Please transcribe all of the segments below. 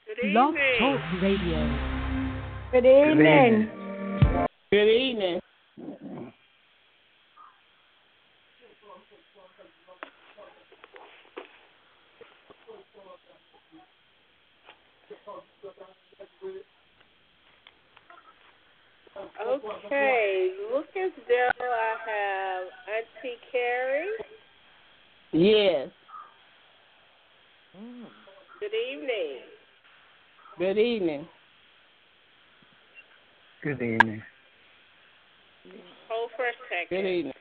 Good Blog Talk evening. Radio. Good Good evening. evening. Good evening. Okay, look as though I have Auntie Carrie. Yes. Good evening. Good evening. Good evening. Hold for a second. Good evening.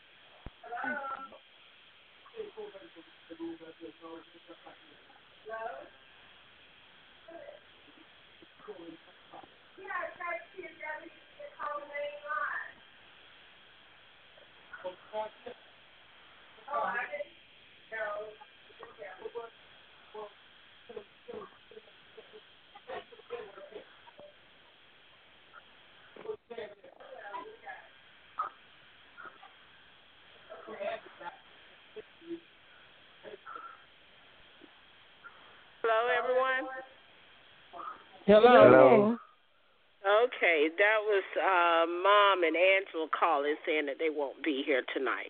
Hello, everyone. Hello. Okay, that was Mom and Angela calling saying that they won't be here tonight.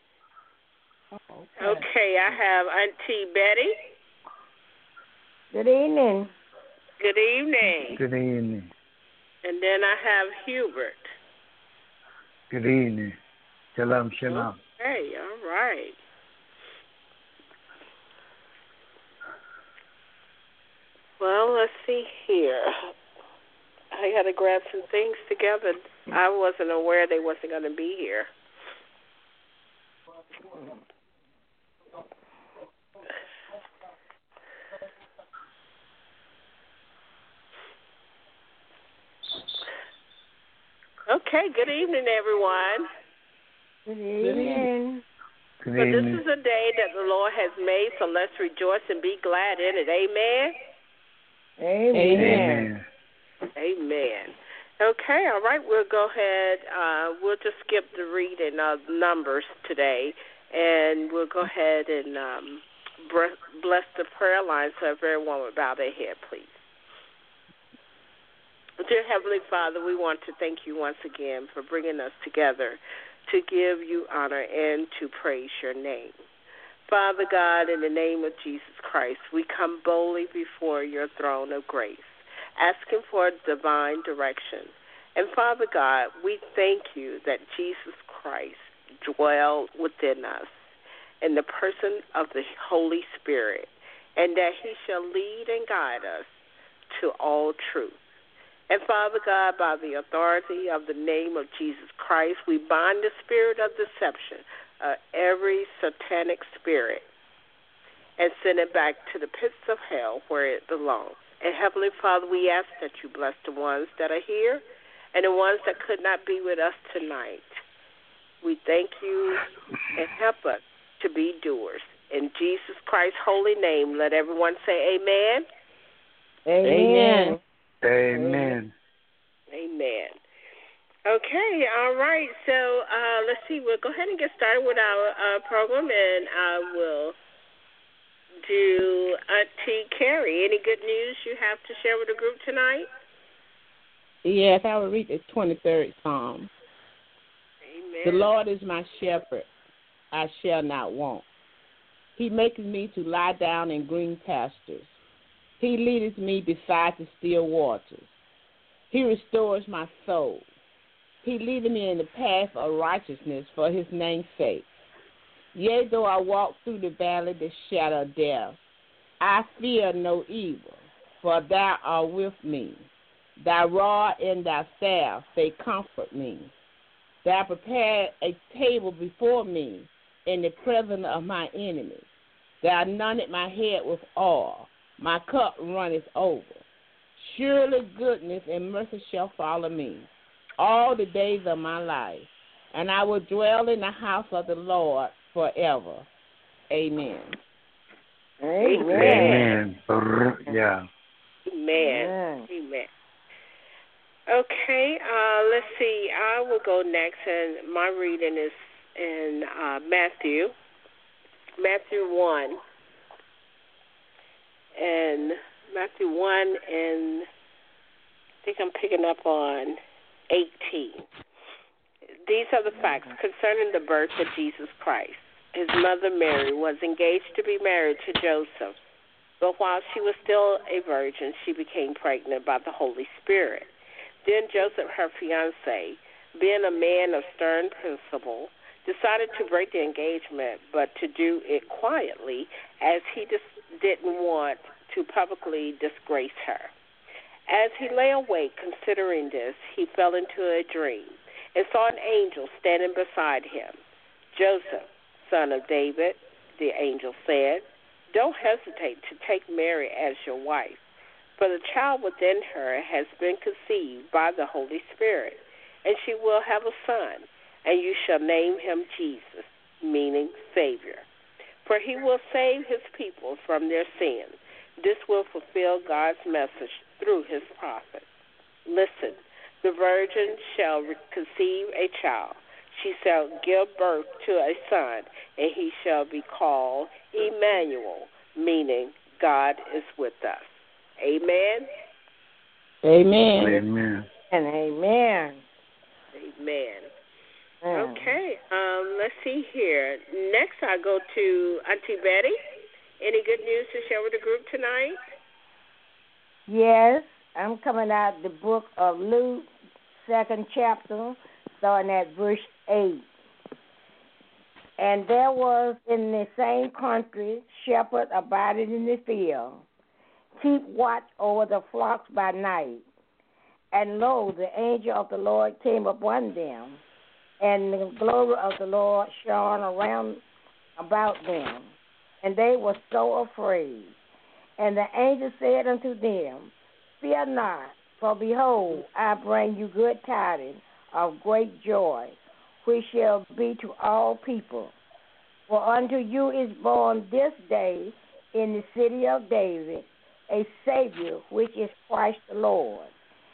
Okay, I have Auntie Betty. Good evening. Good evening. Good evening. And then I have Hubert. Good evening. Shalom, shalom. Hey, all right. Well, let's see here. I got to grab some things together. I wasn't aware they wasn't going to be here. Okay, good evening, everyone. Good evening. Good So this evening. is a day that the Lord has made, so let's rejoice and be glad in it. Amen? Amen. Amen. Amen. Okay, all right, we'll go ahead. We'll just skip the reading of Numbers today, and we'll go ahead and bless the prayer line so everyone would bow their head, please. Dear Heavenly Father, we want to thank you once again for bringing us together to give you honor and to praise your name. Father God, in the name of Jesus Christ, we come boldly before your throne of grace, asking for divine direction. And Father God, we thank you that Jesus Christ dwells within us in the person of the Holy Spirit, and that he shall lead and guide us to all truth. And Father God, by the authority of the name of Jesus Christ, we bind the spirit of deception, every satanic spirit, and send it back to the pits of hell where it belongs. And Heavenly Father, we ask that you bless the ones that are here and the ones that could not be with us tonight. We thank you and help us to be doers. In Jesus Christ's holy name, let everyone say amen. Amen. Amen. Amen. Okay, all right. So let's see. We'll go ahead and get started with our program, and I will do Auntie Carrie. Any good news you have to share with the group tonight? Yes, I will read the 23rd Psalm. Amen. The Lord is my shepherd, I shall not want. He maketh me to lie down in green pastures. He leadeth me beside the still waters. He restores my soul. He leadeth me in the path of righteousness for his name's sake. Yea, though I walk through the valley of the shadow of death, I fear no evil, for thou art with me. Thy rod and thy staff, they comfort me. Thou prepared a table before me in the presence of my enemies. Thou anointed my head with oil. My cup runneth over. Surely goodness and mercy shall follow me all the days of my life, and I will dwell in the house of the Lord forever. Amen. Amen. Yeah. Amen. Amen. Okay, let's see. I will go next, and my reading is in Matthew 1. And Matthew 1 1 and I think I'm picking up on 18. These are the facts concerning the birth of Jesus Christ. His mother Mary was engaged to be married to Joseph, but while she was still a virgin, she became pregnant by the Holy Spirit. Then Joseph, her fiancé, being a man of stern principle, decided to break the engagement, but to do it quietly, as he didn't want to publicly disgrace her. As he lay awake considering this, he fell into a dream and saw an angel standing beside him. Joseph, son of David, the angel said, don't hesitate to take Mary as your wife, for the child within her has been conceived by the Holy Spirit, and she will have a son, and you shall name him Jesus, meaning Savior. For he will save his people from their sins. This will fulfill God's message through his prophet. Listen, the virgin shall conceive a child. She shall give birth to a son, and he shall be called Emmanuel, meaning God is with us. Amen? Amen. Amen. And amen. Amen. Okay, let's see here. Next, I go to Auntie Betty. Any good news to share with the group tonight? Yes, I'm coming out the book of Luke, 2nd chapter, starting at verse 8. And there was in the same country shepherd abiding in the field, keep watch over the flocks by night. And lo, the angel of the Lord came upon them, and the glory of the Lord shone around about them, and they were so afraid. And the angel said unto them, fear not, for behold, I bring you good tidings of great joy, which shall be to all people. For unto you is born this day in the city of David a Savior, which is Christ the Lord.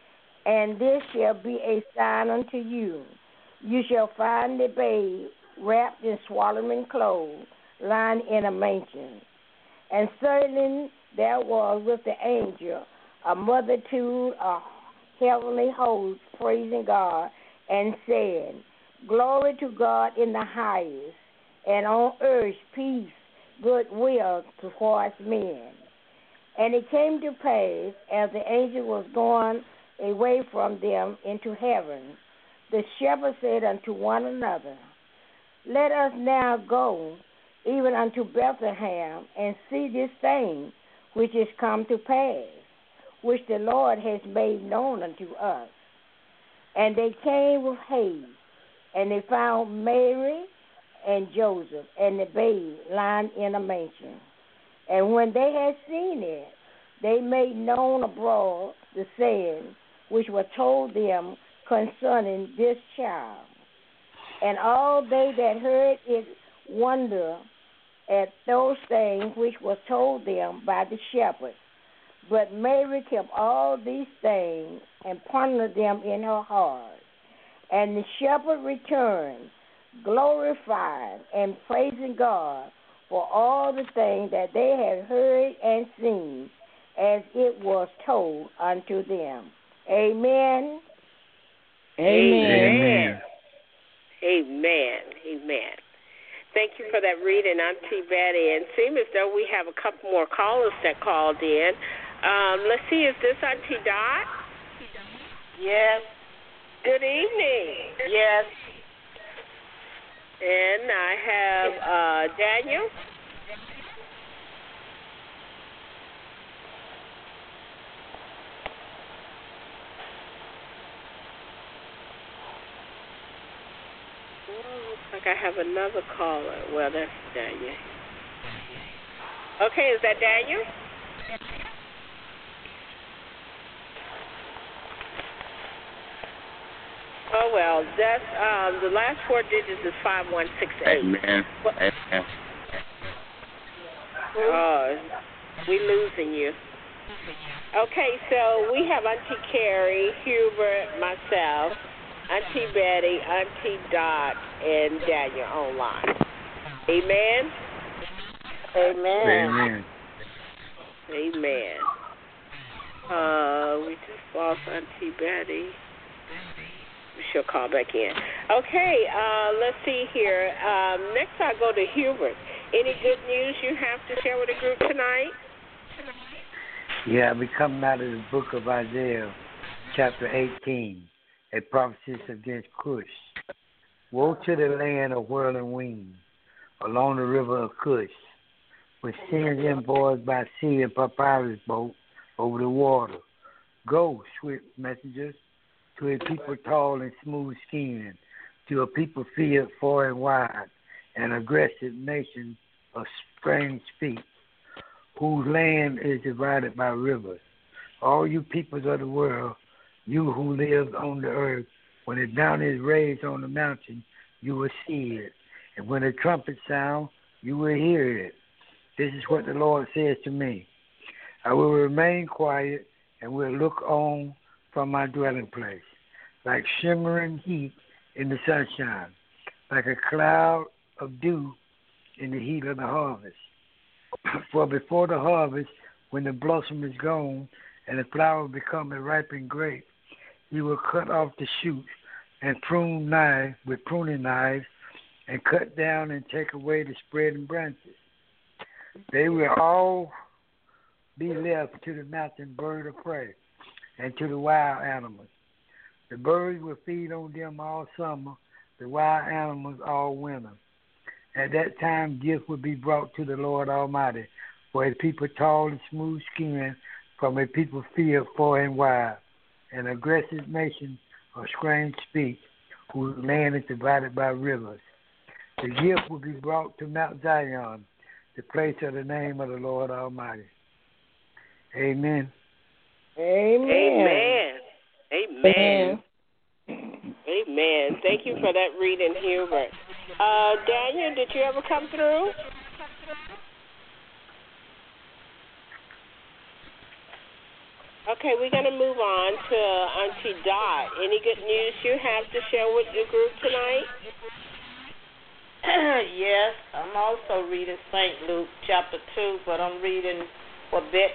And this shall be a sign unto you. You shall find the babe wrapped in swaddling clothes, lying in a manger. And certainly there was with the angel a multitude of heavenly hosts praising God and saying, glory to God in the highest, and on earth peace, goodwill towards men. And it came to pass, as the angel was going away from them into heaven, the shepherds said unto one another, let us now go even unto Bethlehem, and see this thing which is come to pass, which the Lord has made known unto us. And they came with haste, and they found Mary and Joseph and the babe lying in a manger. And when they had seen it, they made known abroad the saying which were told them concerning this child. And all they that heard it wondered at those things which were told them by the shepherds. But Mary kept all these things and pondered them in her heart. And the shepherd returned, glorified and praising God for all the things that they had heard and seen, as it was told unto them. Amen. Amen. Amen. Amen. Thank you for that reading, Auntie Betty. And it seems as though we have a couple more callers that called in. Let's see, is this Auntie Dot? Yes. Good evening. Yes. And I have Daniel. Looks like I have another caller. Well, that's Daniel. Okay, is that Daniel? Oh, well, that's the last four digits is 5168. Amen. Well, Amen. oh, we losing you. Okay, so we have Auntie Carrie, Hubert, myself, Auntie Betty, Auntie Dot, and Daniel online. Amen? Amen. Amen. Amen. lost Auntie Betty. She'll call back in. Okay, let's see here. Next I'll go to Hubert. Any good news you have to share with the group tonight? Yeah, we coming out of the book of Isaiah, chapter 18, a prophecy against Cush. Woe to the land of whirling wings, along the river of Cush, which sends in boys by sea and papyrus boat over the water. Go, swift messengers, to a people tall and smooth skinned, to a people feared far and wide, an aggressive nation of strange feet, whose land is divided by rivers. All you peoples of the world, you who live on the earth, when the down is raised on the mountain, you will see it. And when the trumpet sound, you will hear it. This is what the Lord says to me. I will remain quiet and will look on from my dwelling place, like shimmering heat in the sunshine, like a cloud of dew in the heat of the harvest. For before the harvest, when the blossom is gone and the flower become a ripened grape, he will cut off the shoots and prune knives with pruning knives and cut down and take away the spreading branches. They will all be left to the mountain bird of prey and to the wild animals. The birds will feed on them all summer, the wild animals all winter. At that time, gift will be brought to the Lord Almighty, for a people tall and smooth skinned, from a people feared far and wide, an aggressive nation of strange speech, whose land is divided by rivers. The gift will be brought to Mount Zion, the place of the name of the Lord Almighty. Amen. Amen. Amen. Amen. Thank you for that reading, Hubert. Daniel, did you ever come through? Okay, we're going to move on to Auntie Dot. Any good news you have to share with the group tonight? Yes, I'm also reading St. Luke chapter 2, but I'm reading for bit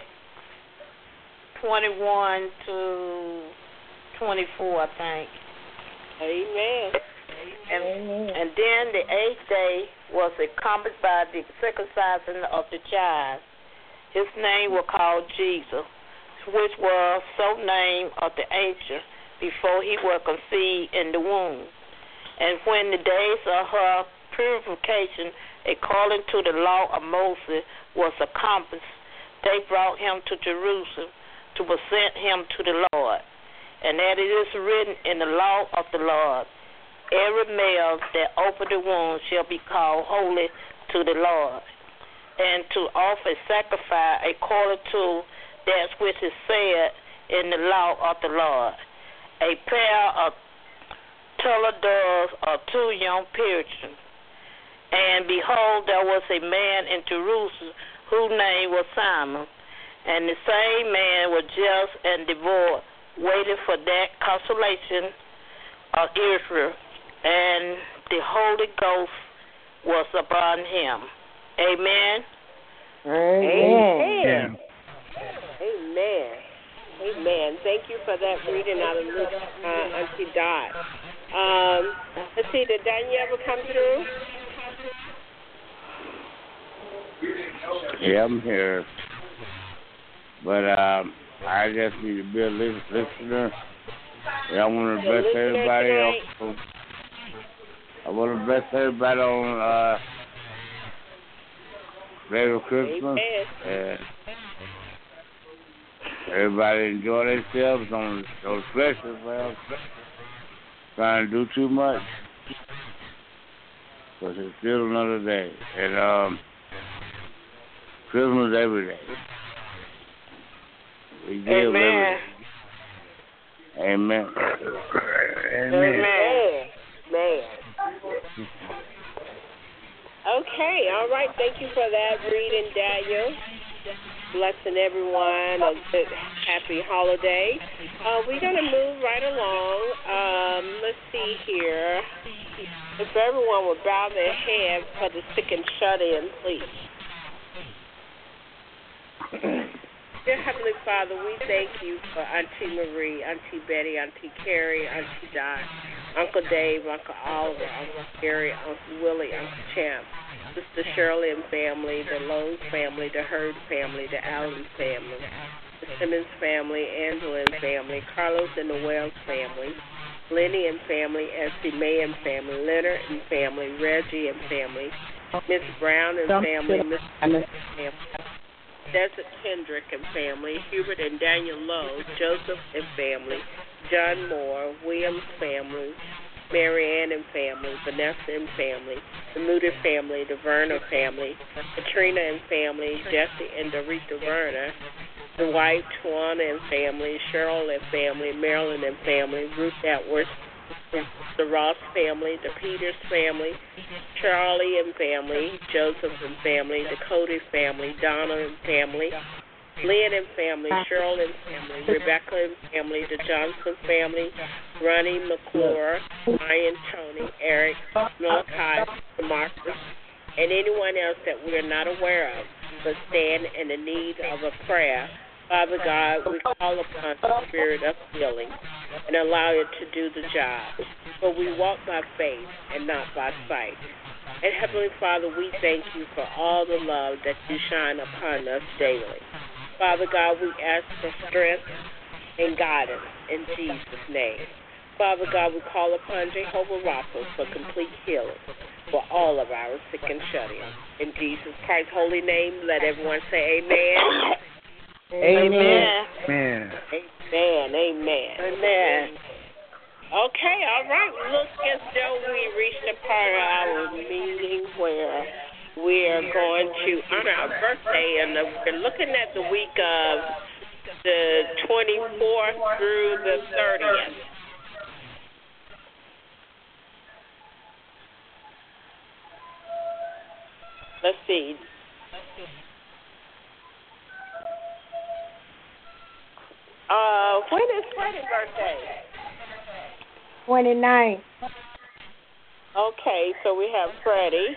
21 to 24, I think. Amen. And then the 8th day was accomplished by the circumcision of the child. His name was called Jesus, which was so named of the angel before he was conceived in the womb. And when the days of her purification, according to the law of Moses, was accomplished, they brought him to Jerusalem to present him to the Lord. And that it is written in the law of the Lord, every male that opened the womb shall be called holy to the Lord, and to offer sacrifice according to that which is said in the law of the Lord, a pair of turtle doves or 2 young pigeons. And behold, there was a man in Jerusalem whose name was Simon, and the same man was just and devout, waiting for that consolation of Israel, and the Holy Ghost was upon him. Amen. Amen. Amen. Amen. Thank you for that reading out of Luke, Auntie Dot. Let's see, did Daniel ever come through? Yeah, I'm here. But I just need to be a listener. And I want to bless everybody on. I want to bless everybody on Merry Christmas. And everybody enjoy themselves on those specials. Well, trying to do too much. Because it's still another day. And Christmas every day. We give Amen. every day. Amen. Amen. Amen. Okay, all right. Thank you for that reading, Daniel. Blessing everyone a good, happy holiday. We're going to move right along. Let's see here. If everyone would bow their head for the sick and shut in, please. Dear Heavenly Father, we thank you for Auntie Marie, Auntie Betty, Auntie Carrie, Auntie Dot, Uncle Dave, Uncle Oliver, Uncle Gary, Uncle Willie, Uncle Champ, Sister Shirley and family, the Lowe's family, the Hurd family, the Allen family, the Simmons family, Angela and family, Carlos and the Wells family, Lenny and family, Essie May and family, Leonard and family, Reggie and family, Miss Brown and family, Miss family, Desert Kendrick and family, Hubert and Daniel Lowe, Joseph and family, John Moore, Williams family, Marianne and family, Vanessa and family, the Moody family, the Verner family, Katrina and family, Jesse and Dorita Verner, the White, Tawana and family, Cheryl and family, Marilyn and family, Ruth Atworth, the Ross family, the Peters family, Charlie and family, Joseph and family, the Cody family, Donna and family, Lynn and family, Cheryl and family, Rebecca and family, the Johnson family, Ronnie McClure, Ryan, Tony, Eric, Malachi, Marcus, and anyone else that we are not aware of, but stand in the need of a prayer. Father God, we call upon the spirit of healing and allow it to do the job. For we walk by faith and not by sight. And Heavenly Father, we thank you for all the love that you shine upon us daily. Father God, we ask for strength and guidance in Jesus' name. Father God, we call upon Jehovah Rapha for complete healing for all of our sick and shut-in. In Jesus Christ's holy name, let everyone say amen. Amen. Amen. Amen. Amen. Amen. Okay, all right. Look as though we reached a part of our meeting where we are going to honor our birthday, and we're looking at the week of the 24th through the 30th. Let's see. When is Freddie's birthday? 29. Okay, so we have Freddie.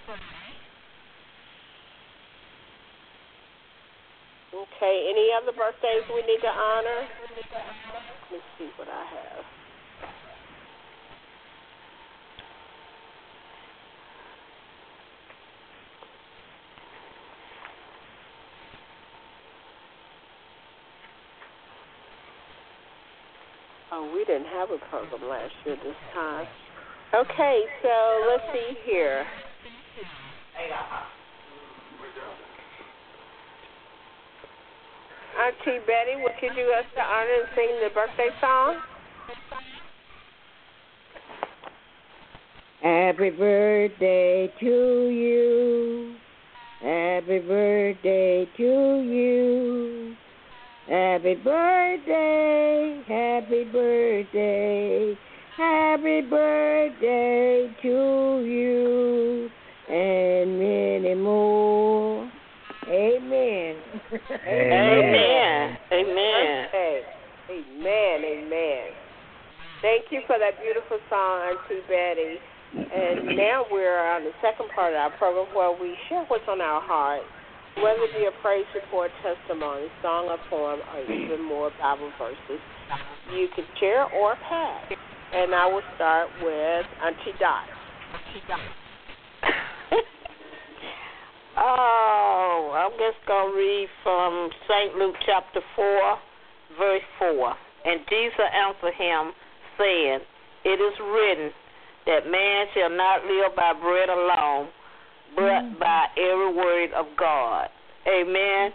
Okay, any other birthdays we need to honor? Let's see what I have. Oh, we didn't have a program last year this time. Okay, so let's see here. Auntie Betty, would you do us the honor and sing the birthday song? Happy birthday to you. Happy birthday to you. Happy birthday, happy birthday, happy birthday to you, and many more. Amen. Amen. Amen. Okay. Amen. Amen. Thank you for that beautiful song, Auntie Betty. And now we're on the second part of our program where we share what's on our heart. Whether it be a praise report, testimony, song or poem, or even more Bible verses, you can share or pass. And I will start with Auntie Dot. Oh, I'm just going to read from St. Luke chapter 4, verse 4. And Jesus answered him, saying, It is written that man shall not live by bread alone, but by every word of God. Amen.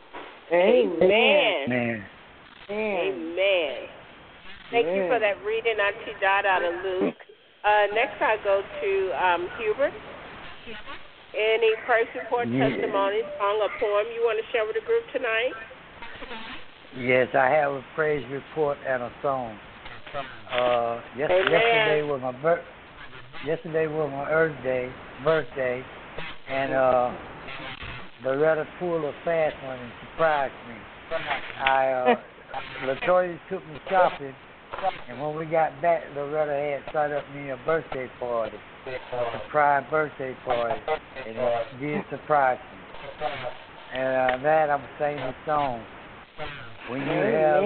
Amen. Amen. Amen. Thank you for that reading, Auntie Dot, out of Luke. Next I go to Hubert. Any praise report, testimony, song, or poem you want to share with the group tonight? Yes, I have a praise report and a song. Yesterday was my birthday, and Loretta pulled a fast one and surprised me. Latoya took me shopping, and when we got back, Loretta had set up me a birthday party, a surprise birthday party, and it did surprise me. And that I'm singing the song. When you have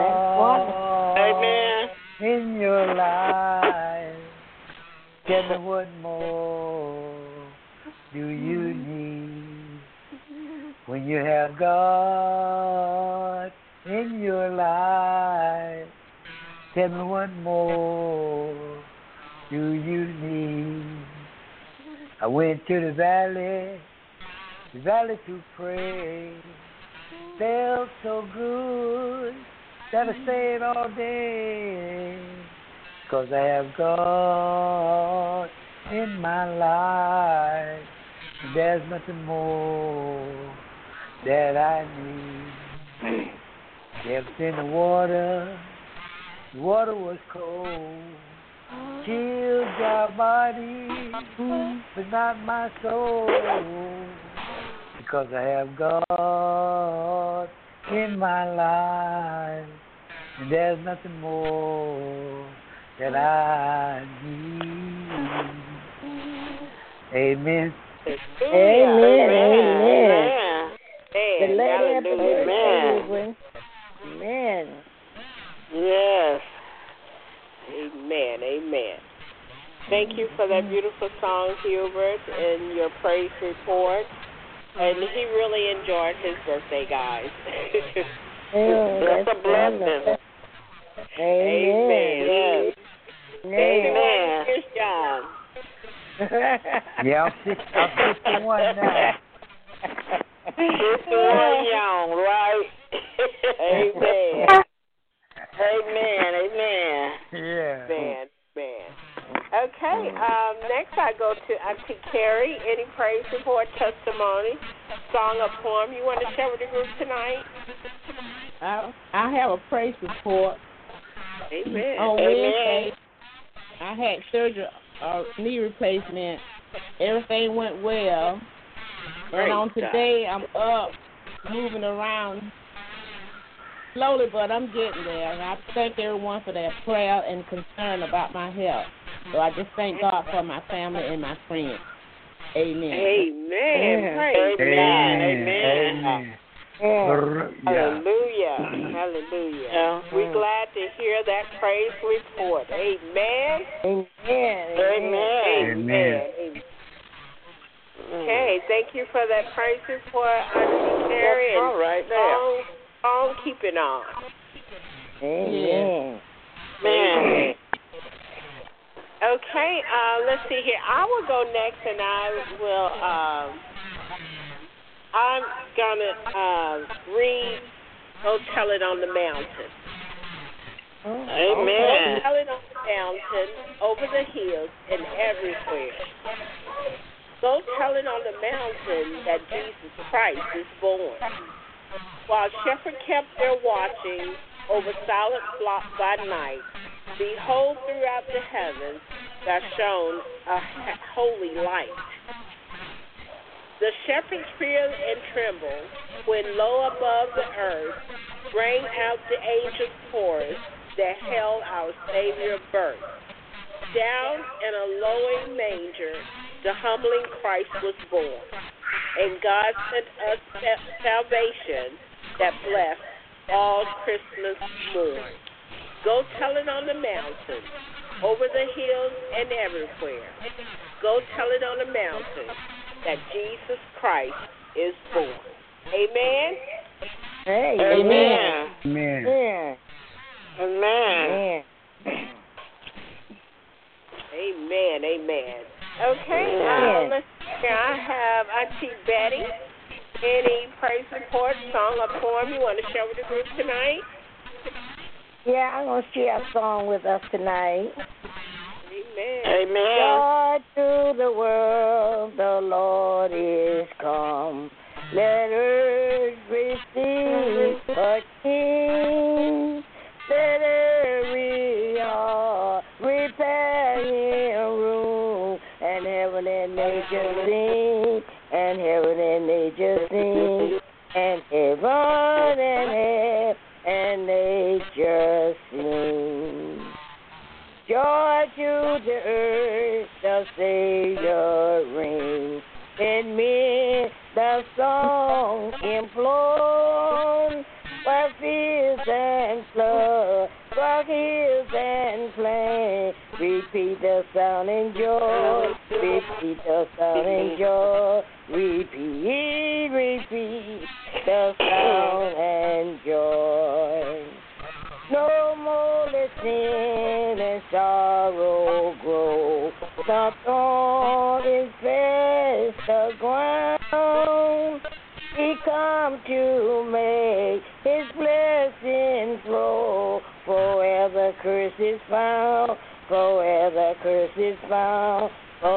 God in your life, tell me what more do you need? When you have God in your life, tell me what more do you need? I went to the valley to pray. Felt so good that I stayed all day. 'Cause I have God in my life. And there's nothing more that I need. Stepped in the water was cold. Chilled our body, but not my soul. Because I have God in my life, and there's nothing more that I need. Amen. Amen. Amen. Yes. Amen. Thank you for that beautiful song, Hubert, and your praise report. And he really enjoyed his birthday, guys. That's a blessing. Amen. Yes. Amen. Here's John. Yeah, I'm 61 now. 61 young, right? Amen. Amen. Yeah. Man. Okay, next I go to Auntie Carrie. Any praise report, testimony, song, or poem you want to share with the group tonight? I have a praise report. Amen. On Wednesday, I had surgery, knee replacement. Everything went well. And on today, I'm up, moving around slowly, but I'm getting there. And I thank everyone for their prayer and concern about my health. So I just thank God for my family and my friends. Amen. Amen. Amen. Hallelujah. Yeah. We're glad to hear that praise report. Amen. Okay, thank you for that praise report, Auntie Carrie. That's all right there. On keeping on. Amen. Okay, let's see here. I will go next, and I'm gonna read "Go Tell It on the Mountain." Amen. Go tell it on the mountain, over the hills, and everywhere. Go tell it on the mountain that Jesus Christ is born. While shepherds kept their watching over silent flocks by night, behold, throughout the heavens there shone a holy light. The shepherds feared and trembled when low above the earth rang out the angels' chorus that held our Savior's birth. Down in a lowly manger, the humbling Christ was born, and God sent us salvation that blessed all Christmas morn. Go tell it on the mountain, over the hills and everywhere. Go tell it on the mountain that Jesus Christ is born. Amen. Amen. Amen. Amen. Amen. Okay, let's see. I have Auntie Betty. Any praise report, song, or poem you want to share with the group tonight? Yeah, I'm going to share a song with us tonight. Amen. Joy to the world, the Lord is come. Let earth receive a King. Let every heart repair in room, and heaven and nature sing, and heaven and nature sing, and heaven and nature sing. Joy to the earth, the Savior reigns. In me, the song implore, while fears and flood, while hills and plain, repeat the sound and joy, repeat the sound and joy, repeat the sound and joy. No more let sin and sorrow grow. The thorn is fast the ground. He come to make his blessing flow. Forever curse is found. Forever curse is found.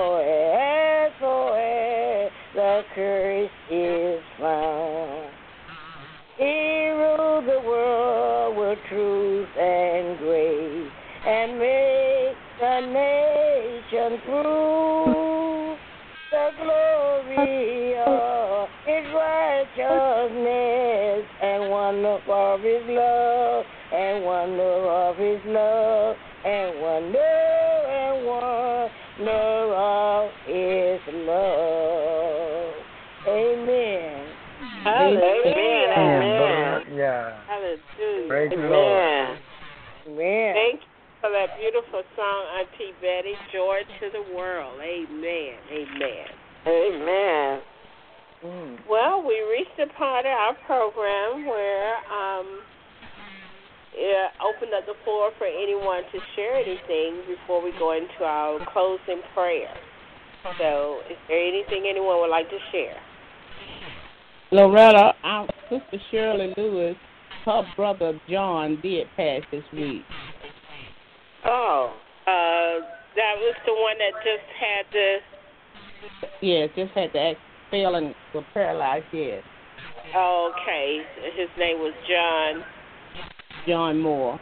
Forever the curse is found. He ruled the world with truth and grace, and make the nation prove the glory of his righteousness, and wonder of his love, and wonder of his love, and wonder of his love. Amen. Amen. Amen. Yeah. Hallelujah. Praise the Amen. Lord. Amen. Thank you for that beautiful song, Auntie Betty. Joy to the world. Amen. Amen. Amen. Well, we reached a part of our program where it opened up the floor for anyone to share anything before we go into our closing prayer. So, is there anything anyone would like to share? Loretta, our sister Shirley Lewis, her brother John did pass this week. Oh, that was the one that just had the... Yeah, just had the fell and was paralyzed, yes. Oh, okay. His name was John Moore.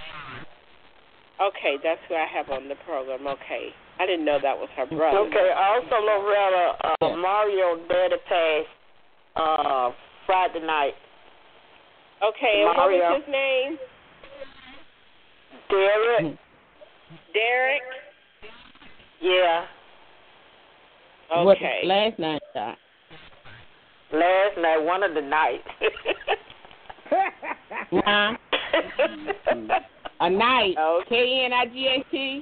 Okay, that's who I have on the program. Okay. I didn't know that was her brother. Okay, also, Loretta, Mario daddy passed Friday night. Okay, and Mario. what was his name? Derek. Derek? Yeah. Okay. What, last night? Last night, one of the nights. A night. Okay. K-N-I-G-H-T?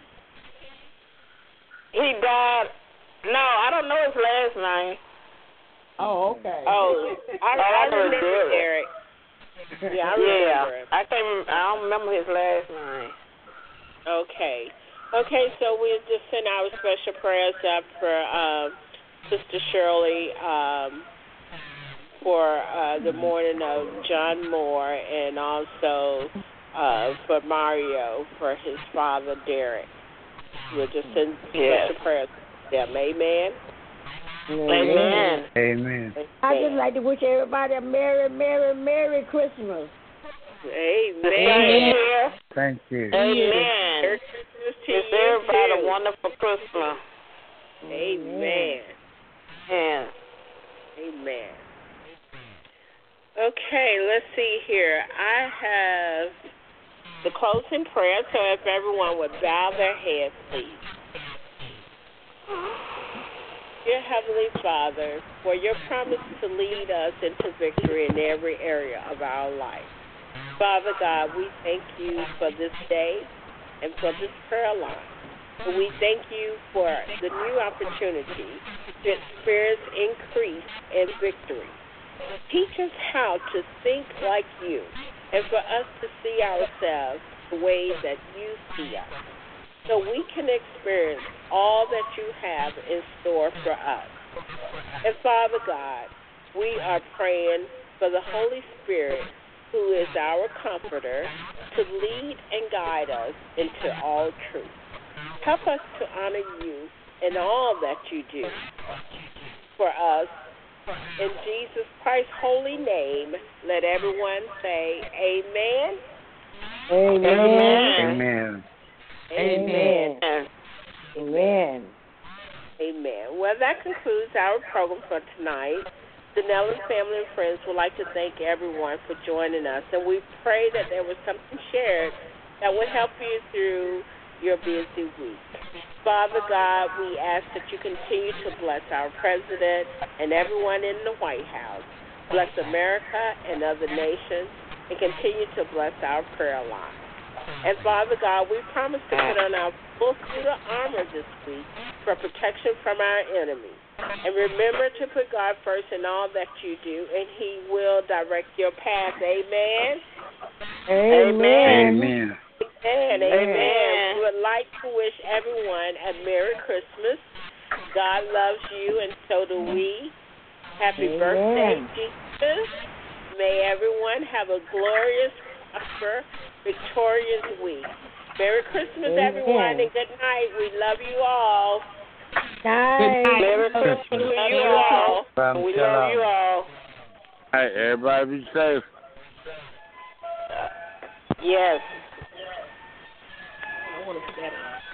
He died. No, I don't know his last name. Oh, okay. Oh, I remember Derek. Yeah, I remember him. I don't remember his last name. Okay. Okay, so we'll just send our special prayers up for Sister Shirley for the mourning of John Moore, and also for Mario for his father, Derek. We'll just send special prayers to them. Amen. Amen. Amen. I just like to wish everybody a Merry, Merry, Merry Christmas. Amen. Thank you. Amen. Merry Christmas to Wish you everybody too. a wonderful Christmas. Amen. Yeah. Amen. Okay, let's see here. I have the closing prayer, so if everyone would bow their heads, please. Dear Heavenly Father, for your promise to lead us into victory in every area of our life. Father God, we thank you for this day and for this prayer line. And we thank you for the new opportunity to experience increase and victory. Teach us how to think like you and for us to see ourselves the way that you see us, so we can experience all that you have in store for us. And Father God, we are praying for the Holy Spirit, who is our comforter, to lead and guide us into all truth. Help us to honor you in all that you do for us. In Jesus Christ's holy name, let everyone say amen. Amen. Amen. Amen. Amen. Amen. Well, that concludes our program for tonight. The Nellen family and friends would like to thank everyone for joining us, and we pray that there was something shared that would help you through your busy week. Father God, we ask that you continue to bless our president and everyone in the White House. Bless America and other nations, and continue to bless our prayer line. And Father God, we promise to put on our full suit of armor this week for protection from our enemies. And remember to put God first in all that you do, and he will direct your path. Amen? Amen. Amen. We would like to wish everyone a Merry Christmas. God loves you, and so do we. Happy birthday, Jesus. May everyone have a glorious, prosperous, victorious week. Merry Christmas, everyone, and good night. We love you all. Night. Merry Christmas to you all. We love you all. Hey, everybody be safe. Yes. I want to set it.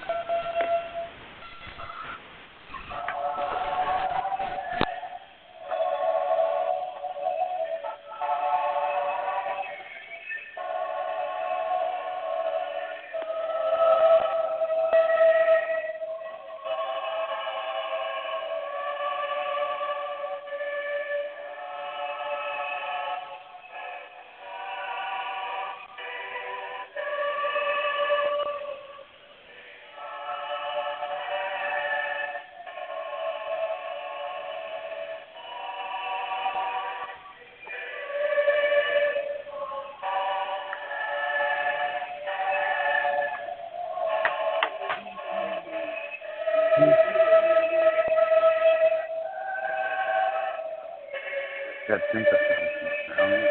Got to think of something.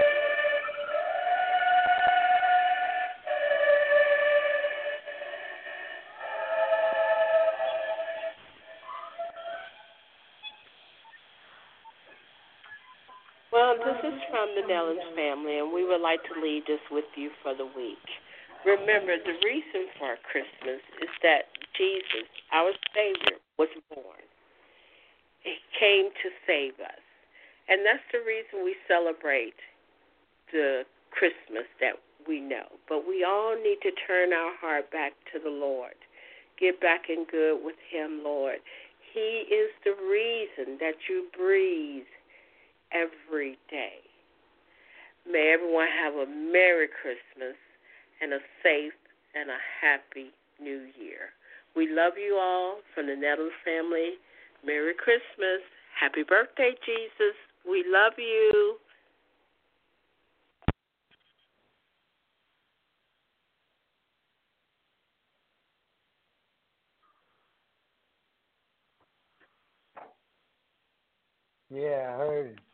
Well, this is from the Nellens family, and we would like to leave this with you for the week. Remember, the reason for Christmas is that Jesus, our Savior, was born. He came to save us. And that's the reason we celebrate the Christmas that we know. But we all need to turn our heart back to the Lord. Get back in good with him, Lord. He is the reason that you breathe every day. May everyone have a Merry Christmas and a safe and a happy New Year. We love you all from the Nettles family. Merry Christmas. Happy birthday, Jesus. We love you. Yeah, I heard it.